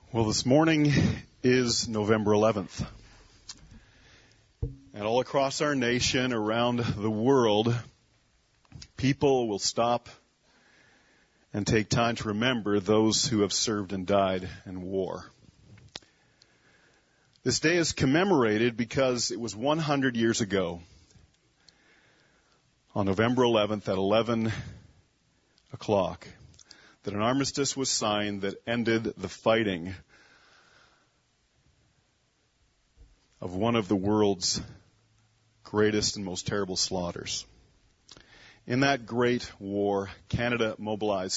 Well, this morning is November 11th. And all across our nation, around the world, people will stop and take time to remember those who have served and died in war. This day is commemorated because it was 100 years ago, on November 11th at 11 o'clock, that an armistice was signed that ended the fighting of one of the world's greatest and most terrible slaughters. In that great war, Canada mobilized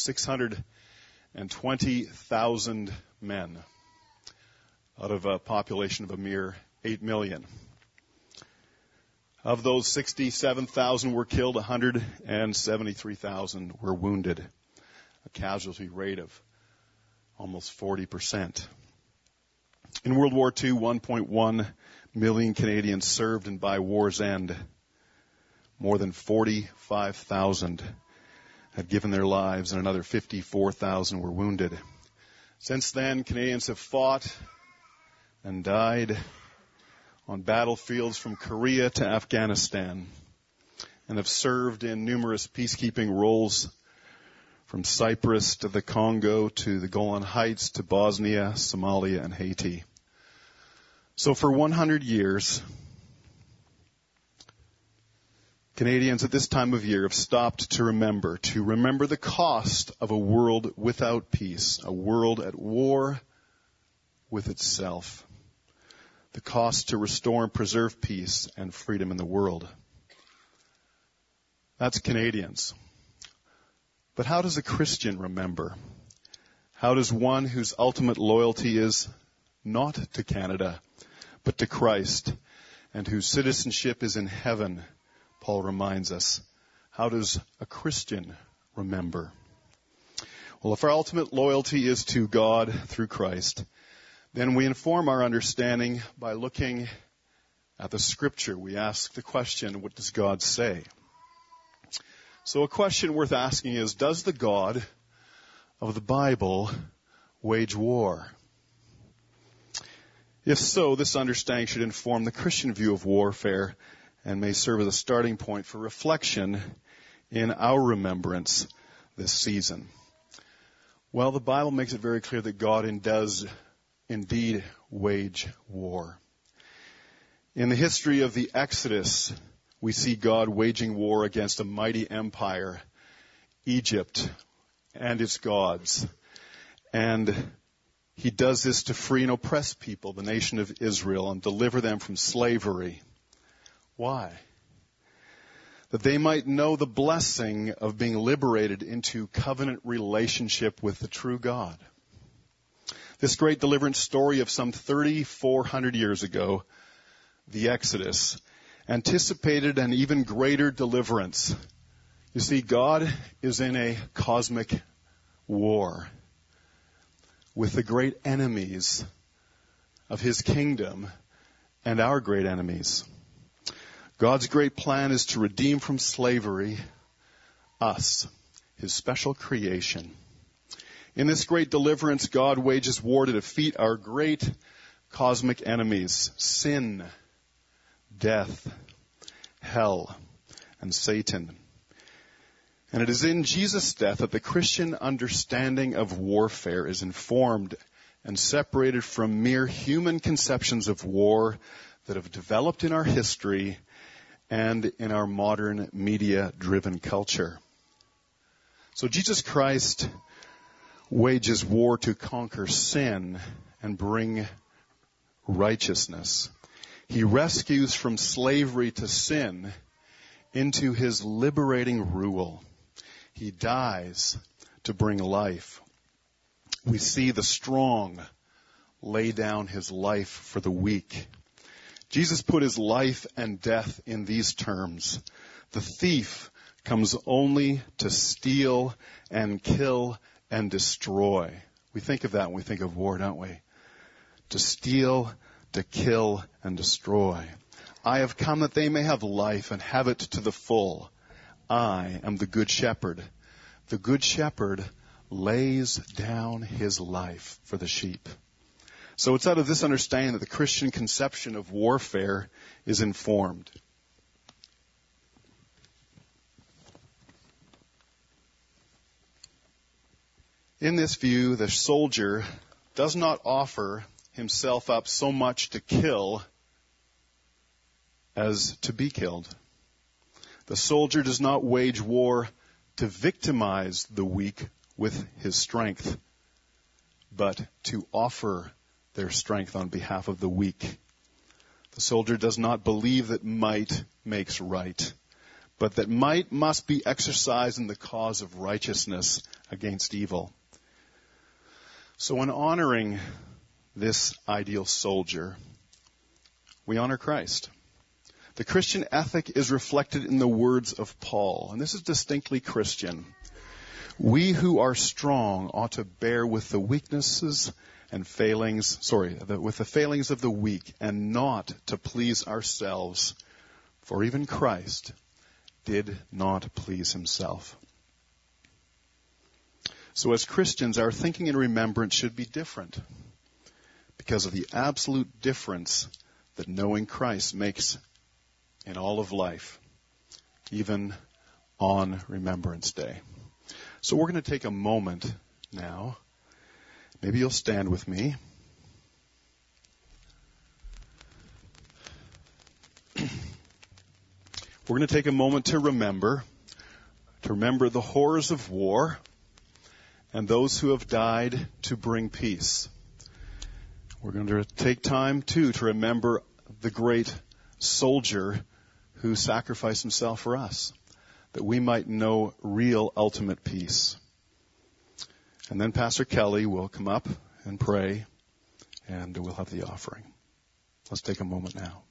620,000 men out of a population of a mere 8 million. Of those, 67,000 were killed, 173,000 were wounded, a casualty rate of almost 40%. In World War II, 1.1 million Canadians served, and by war's end, more than 45,000 had given their lives and another 54,000 were wounded. Since then, Canadians have fought and died on battlefields from Korea to Afghanistan and have served in numerous peacekeeping roles from Cyprus to the Congo to the Golan Heights to Bosnia, Somalia, and Haiti. So for 100 years, Canadians at this time of year have stopped to remember the cost of a world without peace, a world at war with itself, the cost to restore and preserve peace and freedom in the world. That's Canadians. But how does a Christian remember? How does one whose ultimate loyalty is not to Canada, but to Christ, and whose citizenship is in heaven, Paul reminds us, how does a Christian remember? Well, if our ultimate loyalty is to God through Christ, then we inform our understanding by looking at the Scripture. We ask the question, what does God say? So a question worth asking is, does the God of the Bible wage war? If so, this understanding should inform the Christian view of warfare and may serve as a starting point for reflection in our remembrance this season. Well, the Bible makes it very clear that God does indeed wage war. In the history of the Exodus, we see God waging war against a mighty empire, Egypt, and its gods. And He does this to free and oppress people, the nation of Israel, and deliver them from slavery. Why? That they might know the blessing of being liberated into covenant relationship with the true God. This great deliverance story of some 3,400 years ago, the Exodus, anticipated an even greater deliverance. You see, God is in a cosmic war with the great enemies of His kingdom and our great enemies. God's great plan is to redeem from slavery us, His special creation. In this great deliverance, God wages war to defeat our great cosmic enemies, sin, death, hell, and Satan. And it is in Jesus' death that the Christian understanding of warfare is informed and separated from mere human conceptions of war that have developed in our history and in our modern media-driven culture. So Jesus Christ wages war to conquer sin and bring righteousness. He rescues from slavery to sin into His liberating rule. He dies to bring life. We see the strong lay down His life for the weak. Jesus put His life and death in these terms. The thief comes only to steal and kill and destroy. We think of that when we think of war, don't we? To steal, to kill, and destroy. I have come that they may have life and have it to the full. I am the good shepherd. The good shepherd lays down his life for the sheep. So it's out of this understanding that the Christian conception of warfare is informed. In this view, the soldier does not offer himself up so much to kill as to be killed. The soldier does not wage war to victimize the weak with his strength, but to offer their strength on behalf of the weak. The soldier does not believe that might makes right, but that might must be exercised in the cause of righteousness against evil. So in honoring this ideal soldier, we honor Christ. The Christian ethic is reflected in the words of Paul, and this is distinctly Christian. We who are strong ought to bear with the weaknesses and failings, with the failings of the weak, and not to please ourselves, for even Christ did not please himself. So as Christians, our thinking and remembrance should be different because of the absolute difference that knowing Christ makes in all of life, even on Remembrance Day. So we're going to take a moment now. Maybe you'll stand with me. We're going to take a moment to remember the horrors of war and those who have died to bring peace. We're going to take time, too, to remember the great soldier who sacrificed himself for us, that we might know real ultimate peace. And then Pastor Kelly will come up and pray, and we'll have the offering. Let's take a moment now.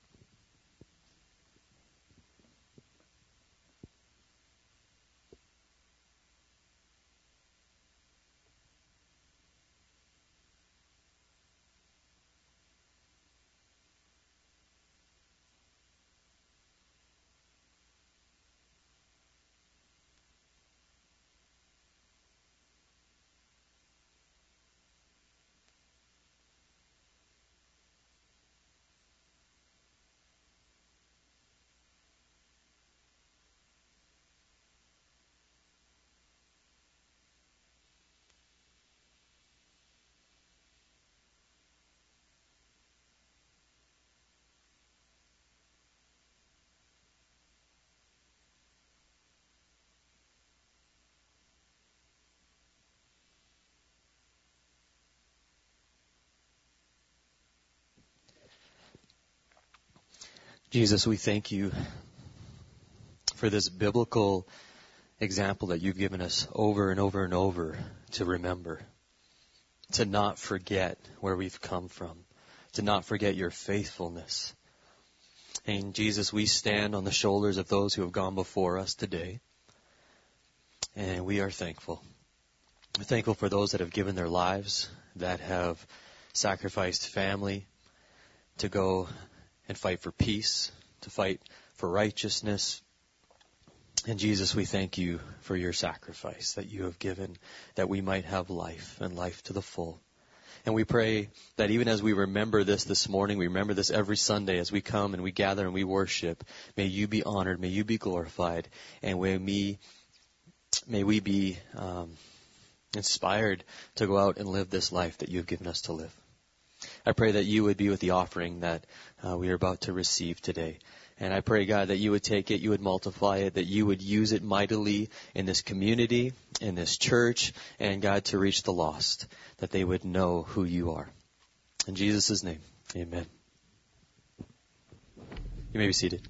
Jesus, we thank you for this biblical example that you've given us over and over and over to remember, to not forget where we've come from, to not forget your faithfulness. And Jesus, we stand on the shoulders of those who have gone before us today, and we are thankful. We're thankful for those that have given their lives, that have sacrificed family to go and fight for peace, to fight for righteousness. And Jesus, we thank you for your sacrifice that you have given, that we might have life and life to the full. And we pray that even as we remember this morning, we remember this every Sunday as we come and we gather and we worship, may you be honored, may you be glorified, and may we be inspired to go out and live this life that you have given us to live. I pray that you would be with the offering that we are about to receive today. And I pray, God, that you would take it, you would multiply it, that you would use it mightily in this community, in this church, and, God, to reach the lost, that they would know who you are. In Jesus' name, amen. You may be seated.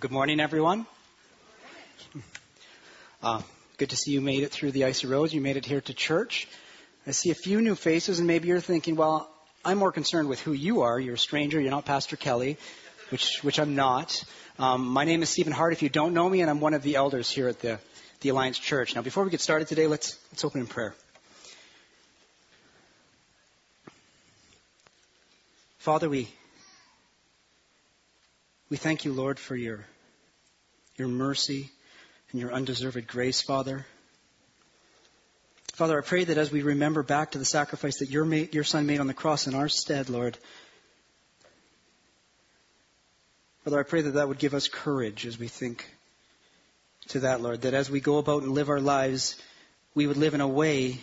Good morning, everyone. Good to see you made it through the icy roads. You made it here to church. I see a few new faces, and maybe you're thinking, well, I'm more concerned with who you are. You're a stranger. You're not Pastor Kelly, which I'm not. My name is Stephen Hart, if you don't know me, and I'm one of the elders here at the Alliance Church. Now, before we get started today, let's open in prayer. Father, we thank you, Lord, for your mercy and your undeserved grace, Father. Father, I pray that as we remember back to the sacrifice that your Son made on the cross in our stead, Lord, Father, I pray that that would give us courage as we think to that, Lord, that as we go about and live our lives, we would live in a way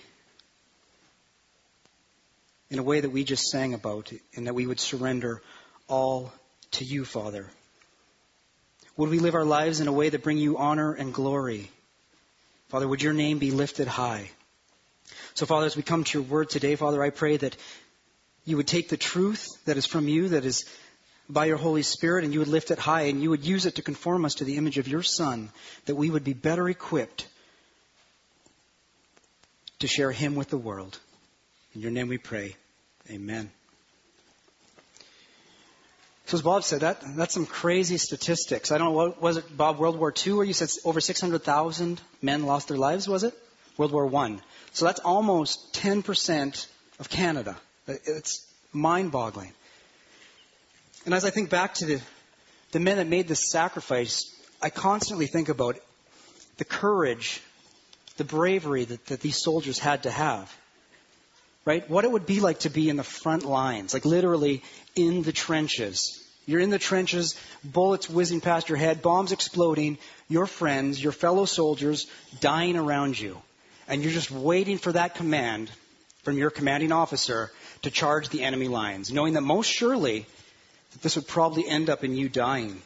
that we just sang about, and that we would surrender all to you, Father. Would we live our lives in a way that bring you honor and glory? Father, would your name be lifted high? So, Father, as we come to your word today, Father, I pray that you would take the truth that is from you, that is by your Holy Spirit, and you would lift it high, and you would use it to conform us to the image of your Son, that we would be better equipped to share him with the world. In your name we pray. Amen. So as Bob said, that's some crazy statistics. I don't know, what was it, Bob, World War II, where you said over 600,000 men lost their lives, was it? World War I. So that's almost 10% of Canada. It's mind-boggling. And as I think back to the men that made this sacrifice, I constantly think about the courage, the bravery that these soldiers had to have. Right? What it would be like to be in the front lines, like literally in the trenches. You're in the trenches, bullets whizzing past your head, bombs exploding, your friends, your fellow soldiers dying around you. And you're just waiting for that command from your commanding officer to charge the enemy lines, knowing that most surely that this would probably end up in you dying.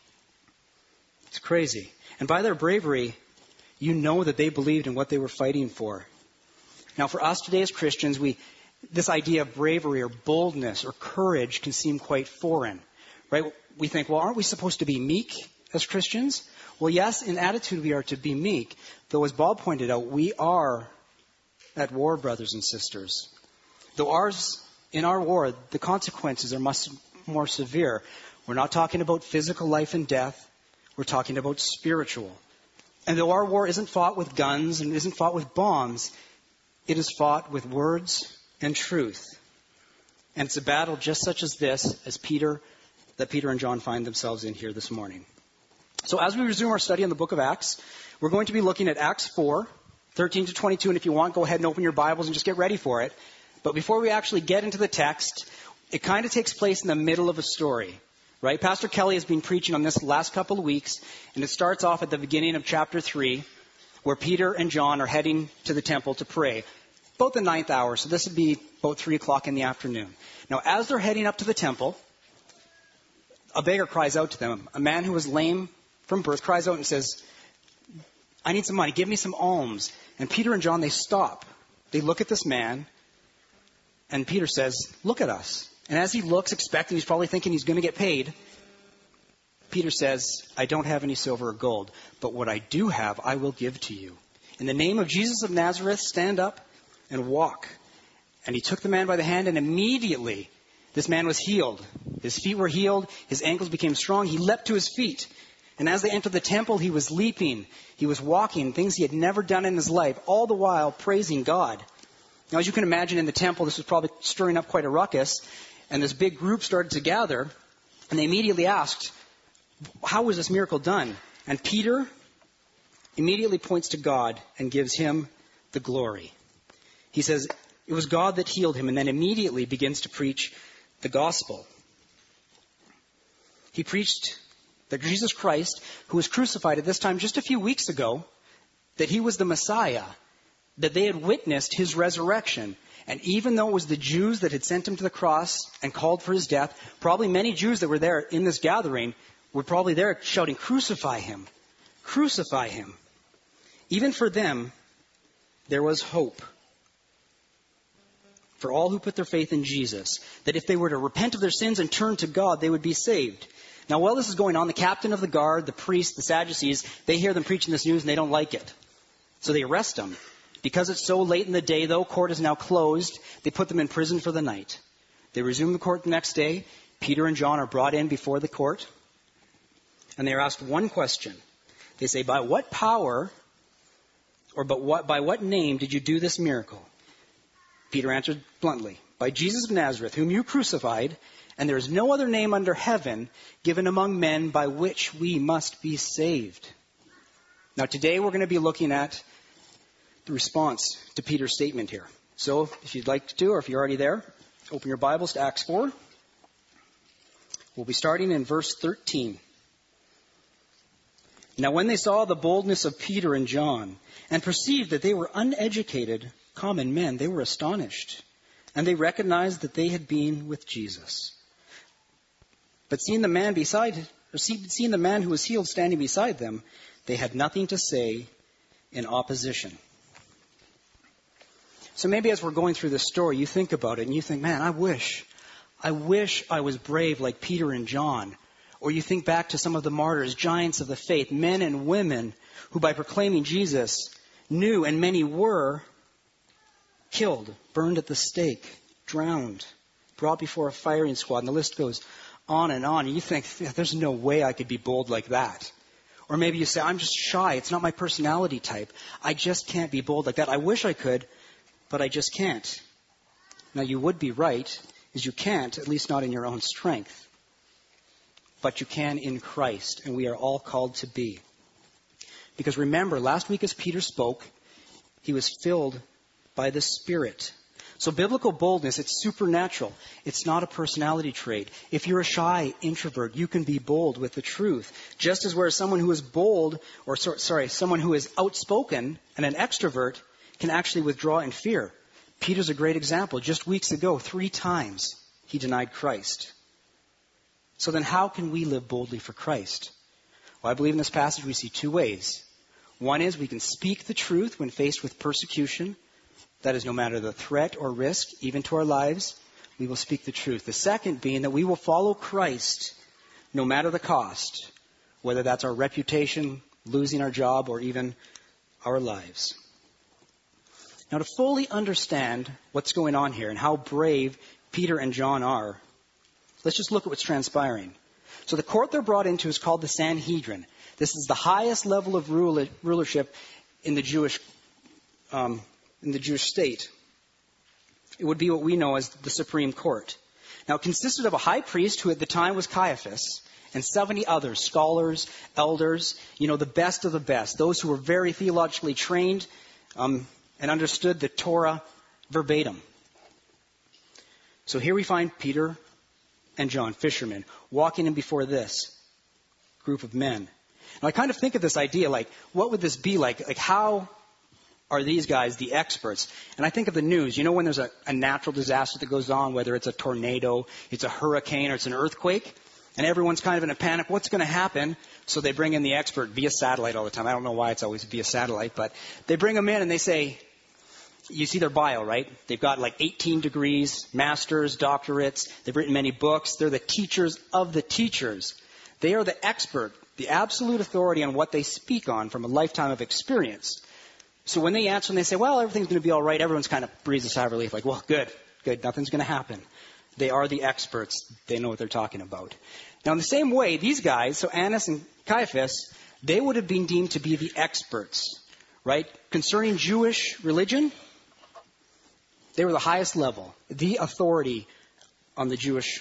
It's crazy. And by their bravery, you know that they believed in what they were fighting for. Now, for us today as Christians, this idea of bravery or boldness or courage can seem quite foreign, right? We think, well, aren't we supposed to be meek as Christians? Well, yes, in attitude we are to be meek, though as Bob pointed out, we are at war, brothers and sisters. Though in our war, the consequences are much more severe. We're not talking about physical life and death. We're talking about spiritual. And though our war isn't fought with guns and isn't fought with bombs, it is fought with words and truth. And it's a battle just such as this, that Peter and John find themselves in here this morning. So as we resume our study on the book of Acts, we're going to be looking at Acts 4, 13 to 22. And if you want, go ahead and open your Bibles and just get ready for it. But before we actually get into the text, it kind of takes place in the middle of a story. Right? Pastor Kelly has been preaching on this last couple of weeks, and it starts off at the beginning of chapter 3, where Peter and John are heading to the temple to pray. About the 9th hour, so this would be about 3 o'clock in the afternoon. Now, as they're heading up to the temple, a beggar cries out to them. A man who was lame from birth cries out and says, I need some money, give me some alms. And Peter and John, they stop. They look at this man, and Peter says, look at us. And as he looks, expecting, he's probably thinking he's going to get paid, Peter says, I don't have any silver or gold, but what I do have, I will give to you. In the name of Jesus of Nazareth, stand up and walk. And he took the man by the hand, and immediately this man was healed. His feet were healed. His ankles became strong. He leapt to his feet. And as they entered the temple, he was leaping. He was walking, things he had never done in his life, all the while praising God. Now, as you can imagine, in the temple, this was probably stirring up quite a ruckus. And this big group started to gather. And they immediately asked, how was this miracle done? And Peter immediately points to God and gives him the glory. He says, it was God that healed him, and then immediately begins to preach the gospel. He preached that Jesus Christ, who was crucified at this time just a few weeks ago, that he was the Messiah, that they had witnessed his resurrection. And even though it was the Jews that had sent him to the cross and called for his death, probably many Jews that were there in this gathering were probably there shouting, crucify him, crucify him. Even for them, there was hope. For all who put their faith in Jesus, that if they were to repent of their sins and turn to God, they would be saved. Now, while this is going on, the captain of the guard, the priests, the Sadducees, they hear them preaching this news and they don't like it. So they arrest them. Because it's so late in the day, though, court is now closed, they put them in prison for the night. They resume the court the next day. Peter and John are brought in before the court. And they are asked one question. They say, by what power or by what name did you do this miracle? Peter answered bluntly, by Jesus of Nazareth, whom you crucified, and there is no other name under heaven given among men by which we must be saved. Now today we're going to be looking at the response to Peter's statement here. So if you'd like to, or if you're already there, open your Bibles to Acts 4. We'll be starting in verse 13. Now when they saw the boldness of Peter and John and perceived that they were uneducated, common men, they were astonished. And they recognized that they had been with Jesus. But seeing the man who was healed standing beside them, they had nothing to say in opposition. So maybe as we're going through this story, you think about it and you think, man, I wish I was brave like Peter and John. Or you think back to some of the martyrs, giants of the faith, men and women who by proclaiming Jesus knew, and many were, killed, burned at the stake, drowned, brought before a firing squad, and the list goes on. And you think, there's no way I could be bold like that. Or maybe you say, I'm just shy. It's not my personality type. I just can't be bold like that. I wish I could, but I just can't. Now, you would be right, is you can't, at least not in your own strength. But you can in Christ, and we are all called to be. Because remember, last week as Peter spoke, he was filled by the Spirit. So biblical boldness, it's supernatural. It's not a personality trait. If you're a shy introvert, you can be bold with the truth. Just as whereas someone who is bold, someone who is outspoken and an extrovert can actually withdraw in fear. Peter's a great example. Just weeks ago, 3 times he denied Christ. So then how can we live boldly for Christ? Well, I believe in this passage we see 2 ways. One is we can speak the truth when faced with persecution. That is, no matter the threat or risk, even to our lives, we will speak the truth. The second being that we will follow Christ no matter the cost, whether that's our reputation, losing our job, or even our lives. Now, to fully understand what's going on here and how brave Peter and John are, let's just look at what's transpiring. So the court they're brought into is called the Sanhedrin. This is the highest level of rulership in the Jewish state. It would be what we know as the Supreme Court. Now, it consisted of a high priest, who at the time was Caiaphas, and 70 others, scholars, elders, the best of the best, those who were very theologically trained and understood the Torah verbatim. So here we find Peter and John, fishermen, walking in before this group of men. Now, I kind of think of this idea, like, what would this be like? Like, how are these guys the experts? And I think of the news. When there's a natural disaster that goes on, whether it's a tornado, it's a hurricane, or it's an earthquake, and everyone's kind of in a panic. What's going to happen? So they bring in the expert via satellite all the time. I don't know why it's always via satellite, but they bring them in and they say, you see their bio, right? They've got like 18 degrees, masters, doctorates. They've written many books. They're the teachers of the teachers. They are the expert, the absolute authority on what they speak on from a lifetime of experience. So when they answer and they say, well, everything's going to be all right, everyone's kind of breathes a sigh of relief, like, well, good, nothing's going to happen. They are the experts. They know what they're talking about. Now, in the same way, these guys, so Annas and Caiaphas, they would have been deemed to be the experts, right? Concerning Jewish religion, they were the highest level, the authority on the Jewish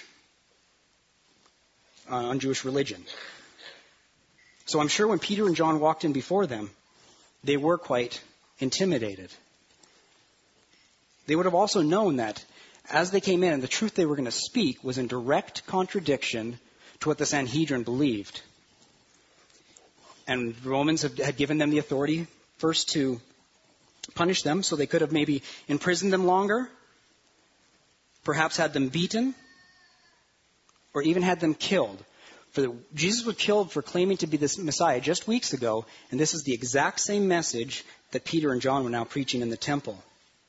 religion. So I'm sure when Peter and John walked in before them, they were quite intimidated. They would have also known that as they came in, and the truth they were going to speak was in direct contradiction to what the Sanhedrin believed. And the Romans had given them the authority first to punish them, so they could have maybe imprisoned them longer, perhaps had them beaten, or even had them killed. Jesus was killed for claiming to be this Messiah just weeks ago, and this is the exact same message that Peter and John were now preaching in the temple.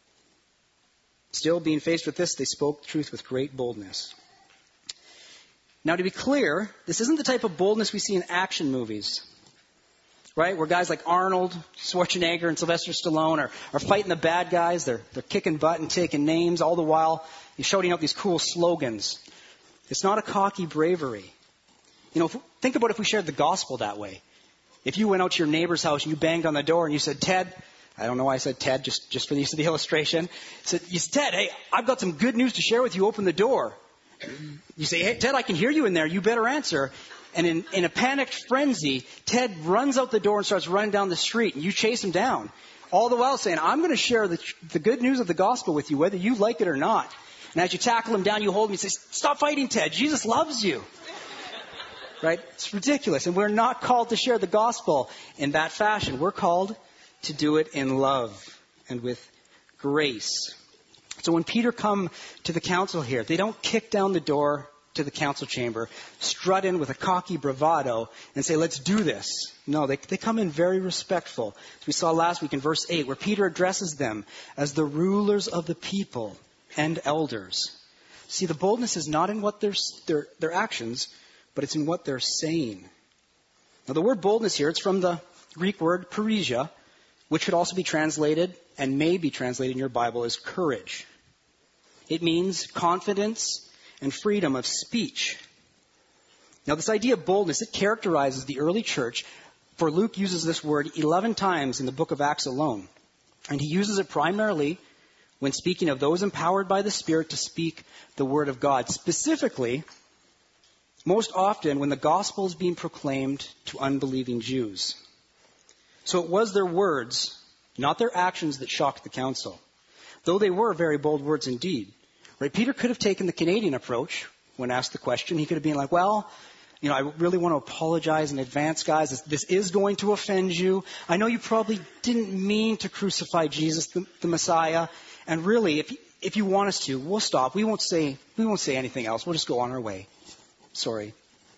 Still being faced with this, they spoke the truth with great boldness. Now, to be clear, this isn't the type of boldness we see in action movies, right? Where guys like Arnold Schwarzenegger and Sylvester Stallone are fighting the bad guys. They're kicking butt and taking names, all the while he's shouting out these cool slogans. It's not a cocky bravery. Think about if we shared the gospel that way. If you went out to your neighbor's house and you banged on the door and you said, Ted, I don't know why I said Ted, just for the use of the illustration. You said, Ted, hey, I've got some good news to share with you. Open the door. You say, hey, Ted, I can hear you in there. You better answer. And in a panicked frenzy, Ted runs out the door and starts running down the street, and you chase him down. All the while saying, I'm going to share the good news of the gospel with you, whether you like it or not. And as you tackle him down, you hold him and say, stop fighting, Ted. Jesus loves you. Right? It's ridiculous. And we're not called to share the gospel in that fashion. We're called to do it in love and with grace. So when Peter come to the council here, they don't kick down the door to the council chamber, strut in with a cocky bravado and say, let's do this. No, they come in very respectful. As we saw last week in verse 8, where Peter addresses them as the rulers of the people and elders. See, the boldness is not in what their actions, but it's in what they're saying. Now, the word boldness here, it's from the Greek word parrhesia, which could also be translated and may be translated in your Bible as courage. It means confidence and freedom of speech. Now, this idea of boldness, it characterizes the early church, for Luke uses this word 11 times in the book of Acts alone. And he uses it primarily when speaking of those empowered by the Spirit to speak the word of God. Specifically, most often when the gospel is being proclaimed to unbelieving Jews. So it was their words, not their actions, that shocked the council. Though they were very bold words indeed. Right? Peter could have taken the Canadian approach when asked the question. He could have been like, well, I really want to apologize in advance, guys. This is going to offend you. I know you probably didn't mean to crucify Jesus, the Messiah. And really, if you want us to, we'll stop. We won't say anything else. We'll just go on our way. Sorry.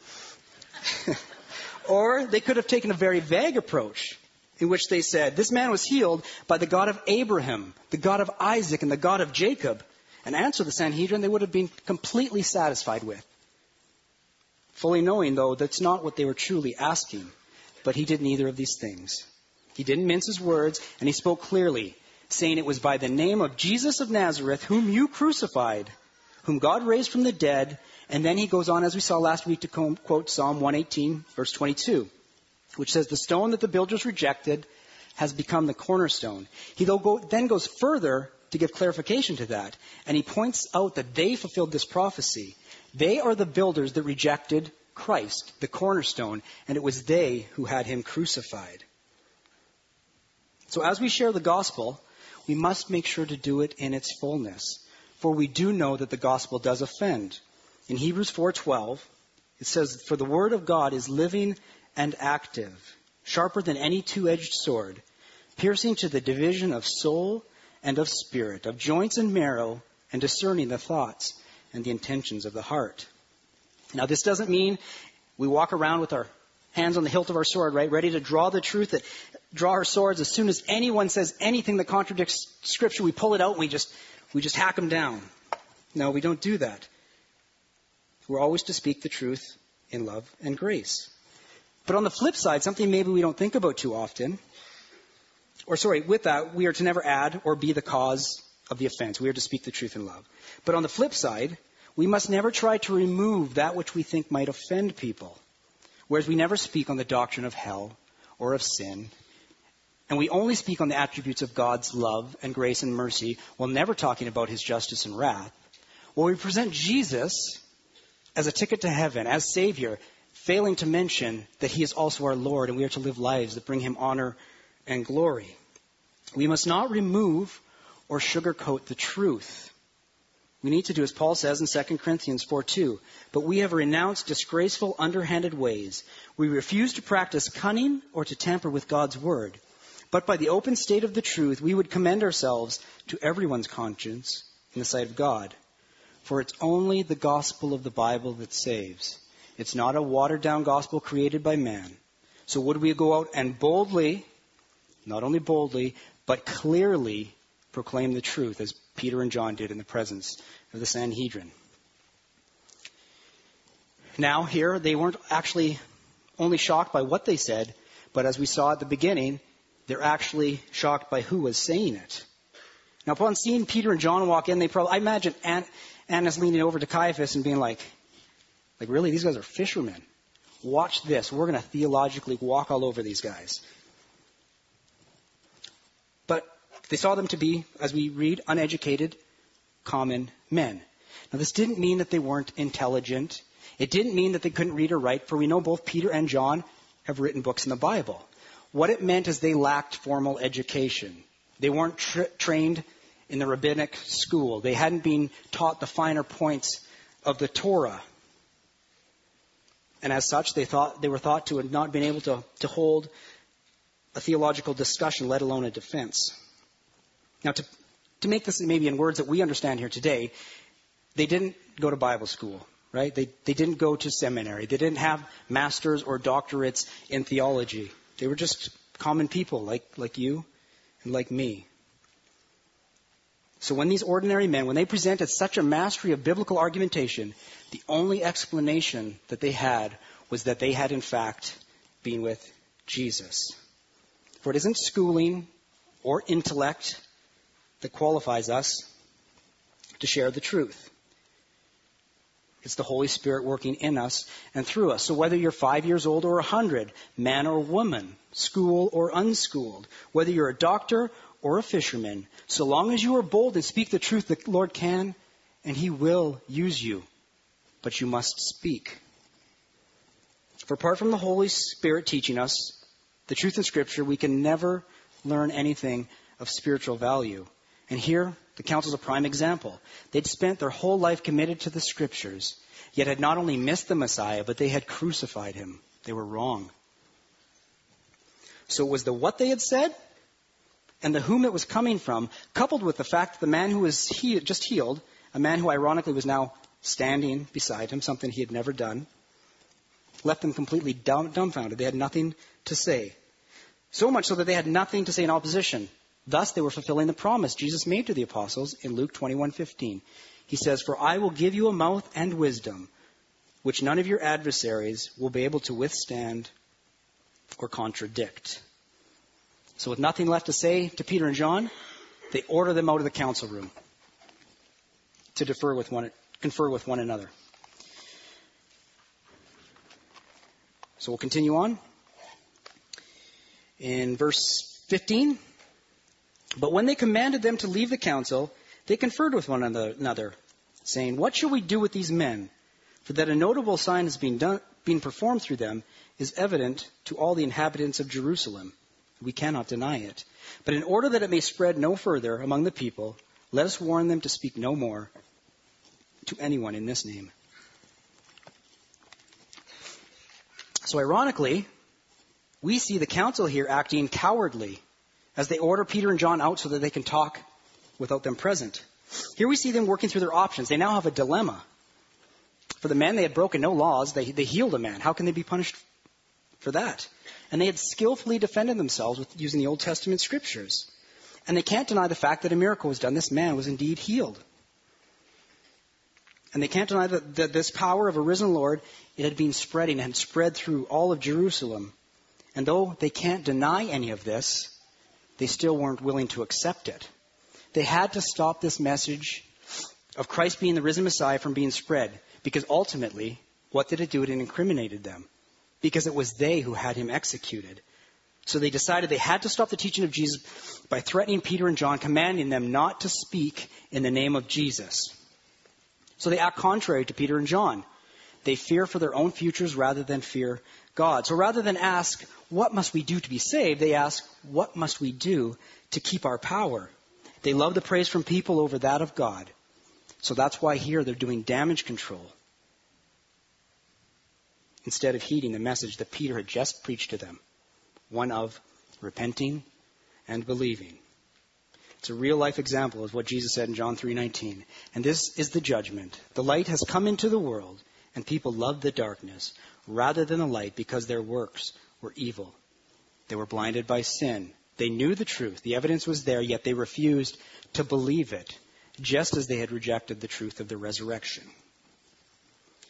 Or they could have taken a very vague approach in which they said, this man was healed by the God of Abraham, the God of Isaac, and the God of Jacob. An answer the Sanhedrin they would have been completely satisfied with. Fully knowing, though, that's not what they were truly asking. But he did neither of these things. He didn't mince his words, and he spoke clearly, saying it was by the name of Jesus of Nazareth, whom you crucified, whom God raised from the dead. And then he goes on, as we saw last week, to quote Psalm 118, verse 22, which says, the stone that the builders rejected has become the cornerstone. He then goes further to give clarification to that. And he points out that they fulfilled this prophecy. They are the builders that rejected Christ, the cornerstone, and it was they who had him crucified. So as we share the gospel, we must make sure to do it in its fullness. For we do know that the gospel does offend. In Hebrews 4:12, it says, for the word of God is living and active, sharper than any two-edged sword, piercing to the division of soul and of spirit, of joints and marrow, and discerning the thoughts and the intentions of the heart. Now, this doesn't mean we walk around with our hands on the hilt of our sword, right, ready to draw the truth, draw our swords. As soon as anyone says anything that contradicts Scripture, we pull it out and we just hack them down. No, we don't do that. We're always to speak the truth in love and grace. But on the flip side, something maybe we don't think about too often, with that, we are to never add or be the cause of the offense. We are to speak the truth in love. But on the flip side, we must never try to remove that which we think might offend people. Whereas we never speak on the doctrine of hell or of sin. And we only speak on the attributes of God's love and grace and mercy, while never talking about his justice and wrath. Well, we present Jesus as a ticket to heaven, as Savior, failing to mention that he is also our Lord, and we are to live lives that bring him honor and glory. We must not remove or sugarcoat the truth. We need to do as Paul says in 2 Corinthians 4:2. But we have renounced disgraceful, underhanded ways. We refuse to practice cunning or to tamper with God's word. But by the open state of the truth, we would commend ourselves to everyone's conscience in the sight of God. For it's only the gospel of the Bible that saves. It's not a watered-down gospel created by man. So would we go out and boldly, not only boldly, but clearly proclaim the truth, as Peter and John did in the presence of the Sanhedrin. Now here, they weren't actually only shocked by what they said, but as we saw at the beginning, they're actually shocked by who was saying it. Now, upon seeing Peter and John walk in, I imagine Annas leaning over to Caiaphas and being like, really, these guys are fishermen. Watch this. We're going to theologically walk all over these guys. But they saw them to be, as we read, uneducated, common men. Now, this didn't mean that they weren't intelligent. It didn't mean that they couldn't read or write, for we know both Peter and John have written books in the Bible. What it meant is they lacked formal education. They weren't trained in the rabbinic school. They hadn't been taught the finer points of the Torah. And as such, they were thought to have not been able to hold a theological discussion, let alone a defense. Now, to make this maybe in words that we understand here today, they didn't go to Bible school, right? They didn't go to seminary. They didn't have masters or doctorates in theology. They were just common people like you and like me. So when these ordinary men, when they presented such a mastery of biblical argumentation, the only explanation that they had was that they had in fact been with Jesus. For it isn't schooling or intellect that qualifies us to share the truth. It's the Holy Spirit working in us and through us. So whether you're 5 years old or 100, man or woman, school or unschooled, whether you're a doctor or a fisherman, so long as you are bold and speak the truth, the Lord can and He will use you. But you must speak. For apart from the Holy Spirit teaching us the truth in Scripture, we can never learn anything of spiritual value. And here, the council's a prime example. They'd spent their whole life committed to the Scriptures, yet had not only missed the Messiah, but they had crucified Him. They were wrong. So it was the what they had said and the whom it was coming from, coupled with the fact that the man who was just healed, a man who ironically was now standing beside him, something he had never done, left them completely dumbfounded. They had nothing to say. So much so that they had nothing to say in opposition. Thus, they were fulfilling the promise Jesus made to the apostles in Luke 21:15. He says, "For I will give you a mouth and wisdom, which none of your adversaries will be able to withstand or contradict." So with nothing left to say to Peter and John, they order them out of the council room to confer with one another. So we'll continue on. In verse 15, "But when they commanded them to leave the council, they conferred with one another, saying, 'What shall we do with these men? For that a notable sign has been performed through them is evident to all the inhabitants of Jerusalem. We cannot deny it. But in order that it may spread no further among the people, let us warn them to speak no more to anyone in this name.'" So ironically, we see the council here acting cowardly as they order Peter and John out so that they can talk without them present. Here we see them working through their options. They now have a dilemma. For the men, they had broken no laws. They healed a man. How can they be punished for that? And they had skillfully defended themselves with using the Old Testament scriptures. And they can't deny the fact that a miracle was done. This man was indeed healed. And they can't deny that this power of a risen Lord, it had been spreading and had spread through all of Jerusalem. And though they can't deny any of this, they still weren't willing to accept it. They had to stop this message of Christ being the risen Messiah from being spread. Because ultimately, what did it do? It incriminated them. Because it was they who had him executed. So they decided they had to stop the teaching of Jesus by threatening Peter and John, commanding them not to speak in the name of Jesus. So they act contrary to Peter and John. They fear for their own futures rather than fear God. So rather than ask, what must we do to be saved? They ask, what must we do to keep our power? They love the praise from people over that of God. So that's why here they're doing damage control instead of heeding the message that Peter had just preached to them, one of repenting and believing. It's a real-life example of what Jesus said in John 3:19. "And this is the judgment. The light has come into the world, and people loved the darkness rather than the light because their works were evil. They were blinded by sin. They knew the truth. The evidence was there, yet they refused to believe it, just as they had rejected the truth of the resurrection."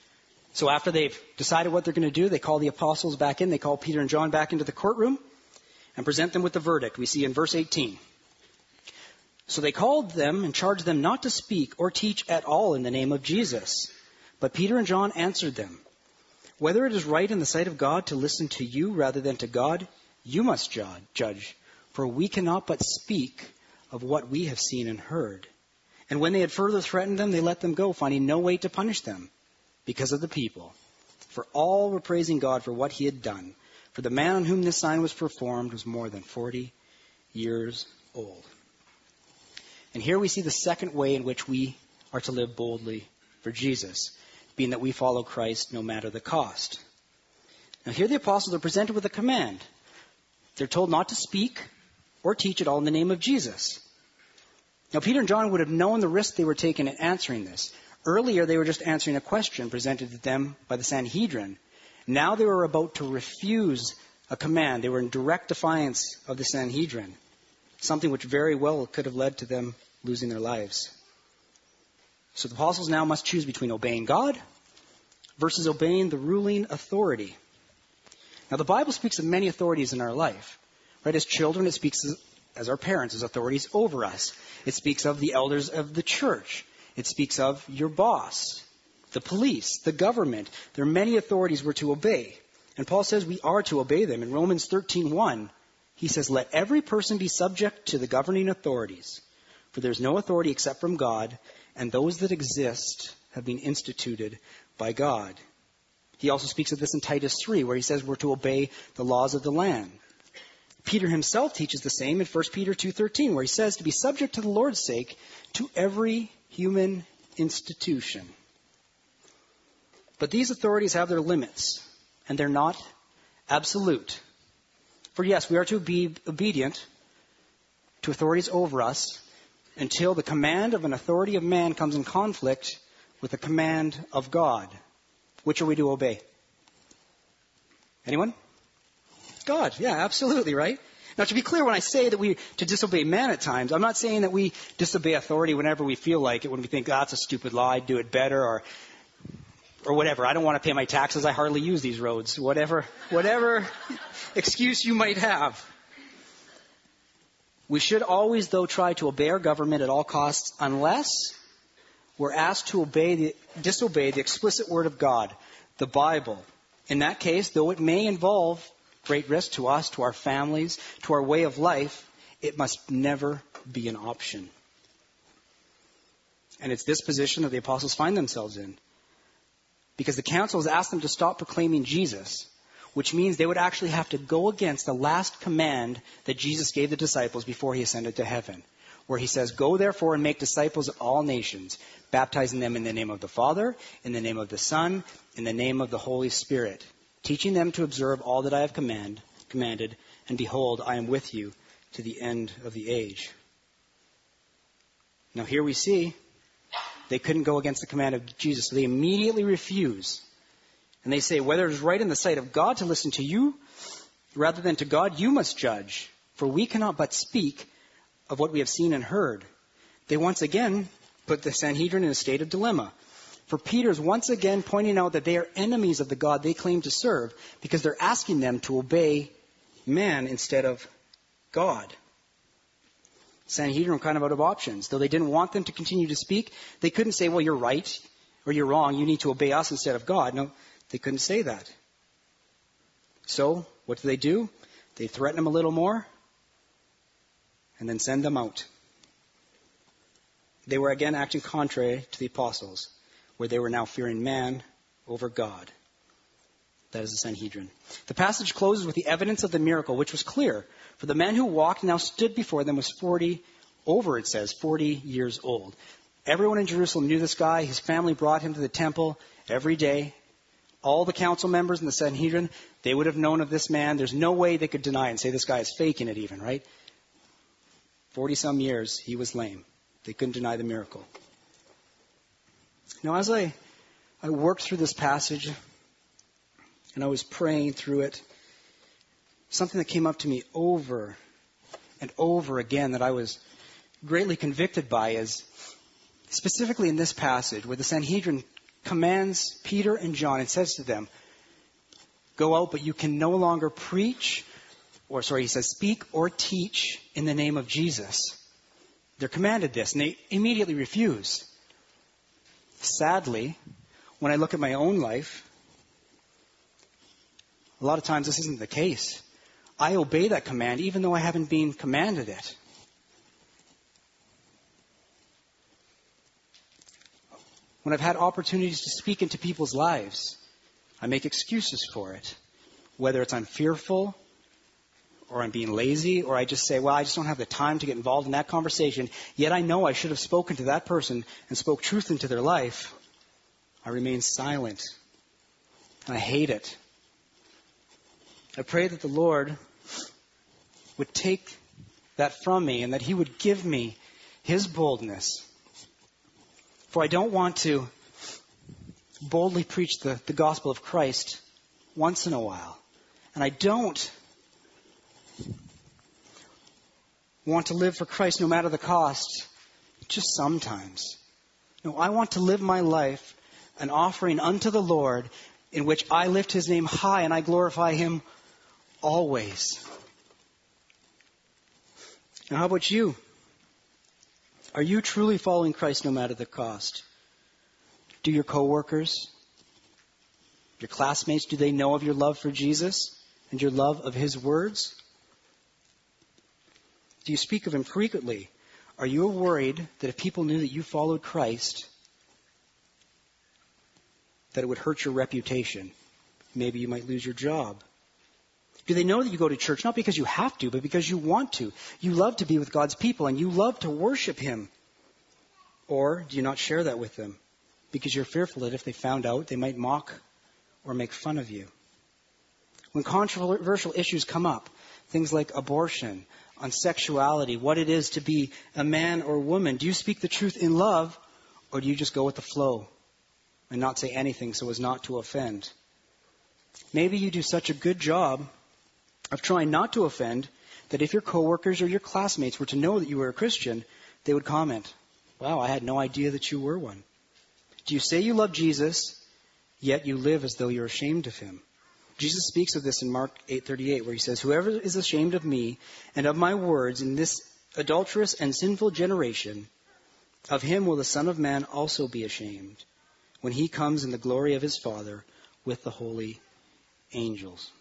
So after they've decided what they're going to do, they call the apostles back in. They call Peter and John back into the courtroom and present them with the verdict. We see in verse 18. So they called them and charged them not to speak or teach at all in the name of Jesus. But Peter and John answered them, whether it is right in the sight of God to listen to you rather than to God, you must judge. For we cannot but speak of what we have seen and heard. And when they had further threatened them, they let them go, finding no way to punish them because of the people. For all were praising God for what he had done. For the man on whom this sign was performed was more than 40 years old. And here we see the second way in which we are to live boldly for Jesus, being that we follow Christ no matter the cost. Now here the apostles are presented with a command. They're told not to speak or teach at all in the name of Jesus. Now Peter and John would have known the risk they were taking in answering this. Earlier they were just answering a question presented to them by the Sanhedrin. Now they were about to refuse a command. They were in direct defiance of the Sanhedrin, something which very well could have led to them losing their lives. So the apostles now must choose between obeying God versus obeying the ruling authority. Now the Bible speaks of many authorities in our life. Right? As children, it speaks as our parents, as authorities over us. It speaks of the elders of the church. It speaks of your boss, the police, the government. There are many authorities we're to obey. And Paul says we are to obey them. In Romans 13:1, he says, let every person be subject to the governing authorities. For there's no authority except from God, and those that exist have been instituted by God. He also speaks of this in Titus 3, where he says we're to obey the laws of the land. Peter himself teaches the same in 1 Peter 2:13, where he says to be subject to the Lord's sake to every human institution. But these authorities have their limits, and they're not absolute. For yes, we are to be obedient to authorities over us until the command of an authority of man comes in conflict with the command of God. Which are we to obey? Anyone? God. Yeah, absolutely, right? Now, to be clear, when I say that we to disobey man at times, I'm not saying that we disobey authority whenever we feel like it, when we think, that's a stupid law, I'd do it better, or whatever. I don't want to pay my taxes, I hardly use these roads. Whatever excuse you might have. We should always, though, try to obey our government at all costs, unless we're asked to disobey the explicit word of God, the Bible. In that case, though it may involve great risk to us, to our families, to our way of life, it must never be an option. And it's this position that the apostles find themselves in. Because the council has asked them to stop proclaiming Jesus, which means they would actually have to go against the last command that Jesus gave the disciples before he ascended to heaven, where he says, go therefore and make disciples of all nations, baptizing them in the name of the Father, in the name of the Son, in the name of the Holy Spirit, teaching them to observe all that I have commanded, and behold, I am with you to the end of the age. Now here we see they couldn't go against the command of Jesus, so they immediately refuse. And they say, whether it is right in the sight of God to listen to you rather than to God, you must judge, for we cannot but speak of what we have seen and heard. They once again put the Sanhedrin in a state of dilemma. For Peter's once again pointing out that they are enemies of the God they claim to serve because they're asking them to obey man instead of God. Sanhedrin were kind of out of options. Though they didn't want them to continue to speak, they couldn't say, well, you're right or you're wrong. You need to obey us instead of God. No, they couldn't say that. So what do? They threaten them a little more and then send them out. They were again acting contrary to the apostles, where they were now fearing man over God. That is the Sanhedrin. The passage closes with the evidence of the miracle, which was clear. For the man who walked and now stood before them was 40 years old. Everyone in Jerusalem knew this guy. His family brought him to the temple every day. All the council members in the Sanhedrin, they would have known of this man. There's no way they could deny and say this guy is faking it even, right? 40-some years, he was lame. They couldn't deny the miracle. Now, as I worked through this passage and I was praying through it, something that came up to me over and over again that I was greatly convicted by is, specifically in this passage, where the Sanhedrin commands Peter and John and says to them, go out, but you can no longer preach, he says, speak or teach in the name of Jesus. They're commanded this, and they immediately refuse. Sadly, when I look at my own life, a lot of times this isn't the case. I obey that command even though I haven't been commanded it. When I've had opportunities to speak into people's lives, I make excuses for it. Whether it's I'm fearful, or I'm being lazy, or I just say, well, I just don't have the time to get involved in that conversation, yet I know I should have spoken to that person and spoke truth into their life, I remain silent. And I hate it. I pray that the Lord would take that from me and that He would give me His boldness. For I don't want to boldly preach the gospel of Christ once in a while. And I don't want to live for Christ no matter the cost, just sometimes. No, I want to live my life an offering unto the Lord in which I lift His name high and I glorify Him always. Now, how about you? Are you truly following Christ no matter the cost? Do your coworkers, your classmates, do they know of your love for Jesus and your love of His words? Do you speak of Him frequently? Are you worried that if people knew that you followed Christ, that it would hurt your reputation? Maybe you might lose your job. Do they know that you go to church not because you have to, but because you want to? You love to be with God's people and you love to worship Him. Or do you not share that with them because you're fearful that if they found out, they might mock or make fun of you? When controversial issues come up, things like abortion, on sexuality, what it is to be a man or woman, do you speak the truth in love, or do you just go with the flow and not say anything so as not to offend? Maybe you do such a good job of trying not to offend that if your coworkers or your classmates were to know that you were a Christian, they would comment, wow, I had no idea that you were one. Do you say you love Jesus, yet you live as though you're ashamed of Him? Jesus speaks of this in Mark 8:38, where He says, whoever is ashamed of me and of my words in this adulterous and sinful generation, of him will the Son of Man also be ashamed when He comes in the glory of His Father with the holy angels.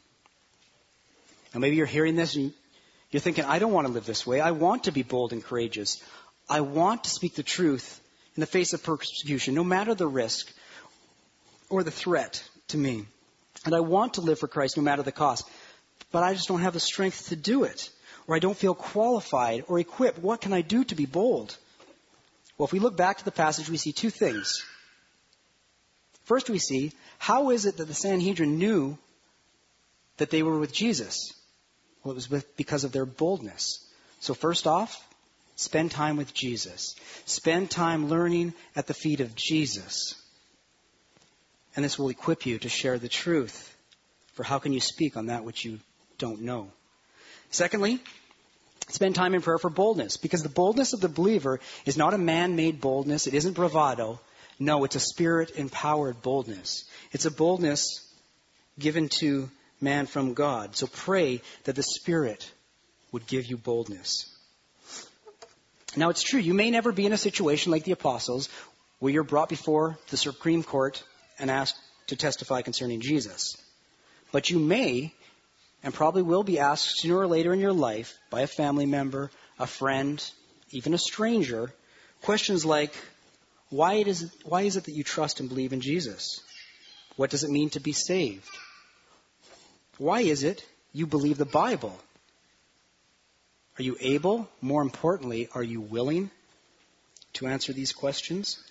Now maybe you're hearing this and you're thinking, I don't want to live this way. I want to be bold and courageous. I want to speak the truth in the face of persecution, no matter the risk or the threat to me. And I want to live for Christ no matter the cost. But I just don't have the strength to do it. Or I don't feel qualified or equipped. What can I do to be bold? Well, if we look back to the passage, we see two things. First, we see, how is it that the Sanhedrin knew that they were with Jesus? Well, it was because of their boldness. So first off, spend time with Jesus. Spend time learning at the feet of Jesus. And this will equip you to share the truth. For how can you speak on that which you don't know? Secondly, spend time in prayer for boldness. Because the boldness of the believer is not a man-made boldness. It isn't bravado. No, it's a Spirit-empowered boldness. It's a boldness given to man from God. So pray that the Spirit would give you boldness. Now, it's true. You may never be in a situation like the apostles where you're brought before the Supreme Court and asked to testify concerning Jesus. But you may and probably will be asked sooner or later in your life by a family member, a friend, even a stranger, questions like, why is it that you trust and believe in Jesus? What does it mean to be saved? Why is it you believe the Bible? Are you able? More importantly, are you willing to answer these questions?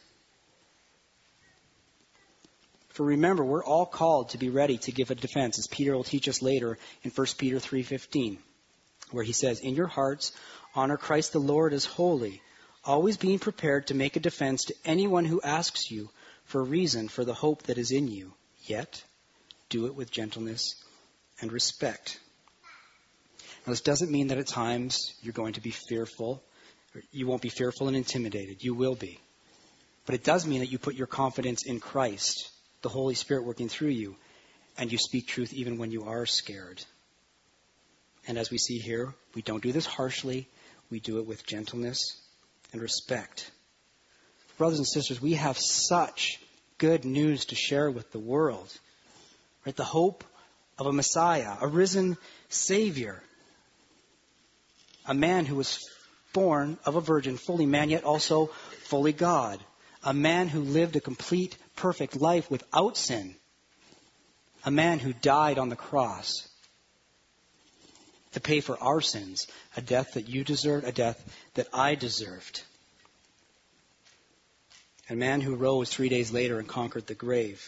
For remember, we're all called to be ready to give a defense, as Peter will teach us later in 1 Peter 3:15, where he says, in your hearts, honor Christ the Lord as holy, always being prepared to make a defense to anyone who asks you for a reason for the hope that is in you. Yet, do it with gentleness and respect. Now, this doesn't mean that at times you're going to be fearful. You won't be fearful and intimidated. You will be. But it does mean that you put your confidence in Christ, the Holy Spirit working through you, and you speak truth even when you are scared. And as we see here, we don't do this harshly. We do it with gentleness and respect. Brothers and sisters, we have such good news to share with the world. Right? The hope of a Messiah, a risen Savior. A man who was born of a virgin, fully man, yet also fully God. A man who lived a complete, perfect life without sin. A man who died on the cross to pay for our sins. A death that you deserved, a death that I deserved. A man who rose 3 days later and conquered the grave.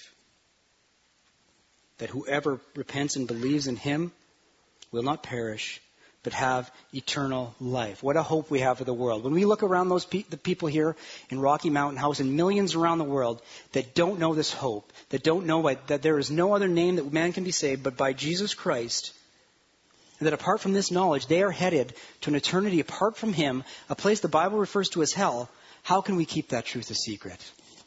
That whoever repents and believes in him will not perish, but have eternal life. What a hope we have for the world. When we look around the people here in Rocky Mountain House and millions around the world that don't know this hope, that don't know that there is no other name that man can be saved but by Jesus Christ, and that apart from this knowledge, they are headed to an eternity apart from him, a place the Bible refers to as hell, how can we keep that truth a secret?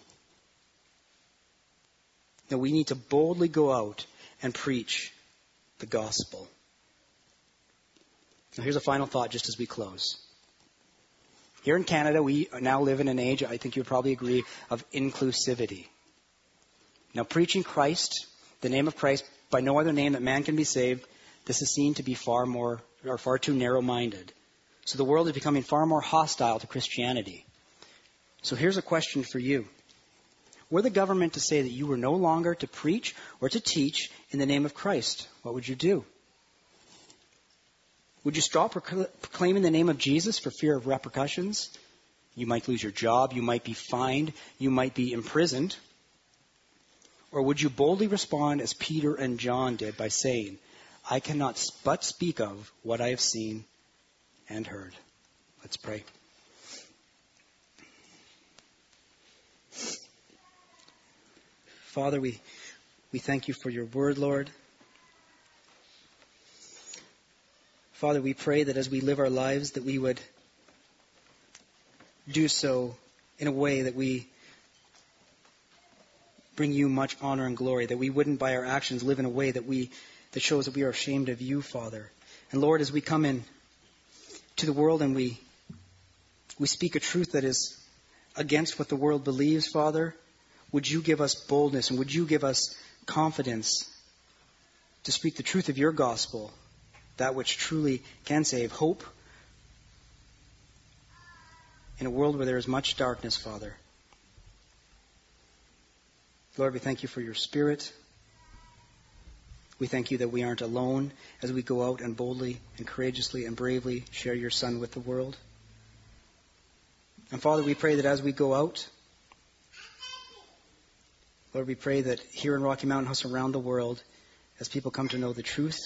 Now we need to boldly go out and preach the gospel. Now here's a final thought just as we close. Here in Canada, we now live in an age, I think you would probably agree, of inclusivity. Now preaching Christ, the name of Christ, by no other name that man can be saved, this is seen to be far too narrow-minded. So the world is becoming far more hostile to Christianity. So here's a question for you. Were the government to say that you were no longer to preach or to teach in the name of Christ, what would you do? Would you stop proclaiming the name of Jesus for fear of repercussions? You might lose your job, you might be fined, you might be imprisoned. Or would you boldly respond as Peter and John did by saying, I cannot but speak of what I have seen and heard. Let's pray. Father, we thank you for your word, Lord. Father, we pray that as we live our lives, that we would do so in a way that we bring you much honor and glory, that we wouldn't by our actions live in a way that shows that we are ashamed of you, Father. And Lord, as we come in to the world and we speak a truth that is against what the world believes, Father, would you give us boldness and would you give us confidence to speak the truth of your gospel, that which truly can save, hope in a world where there is much darkness, Father. Lord, we thank you for your Spirit. We thank you that we aren't alone as we go out and boldly and courageously and bravely share your Son with the world. And Father, we pray that as we go out, Lord, we pray that here in Rocky Mountain House around the world, as people come to know the truth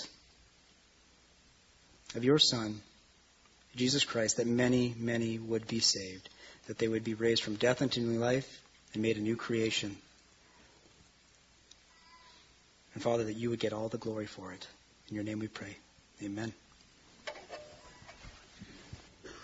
of your Son, Jesus Christ, that many, many would be saved, that they would be raised from death unto new life and made a new creation. And Father, that you would get all the glory for it. In your name we pray. Amen.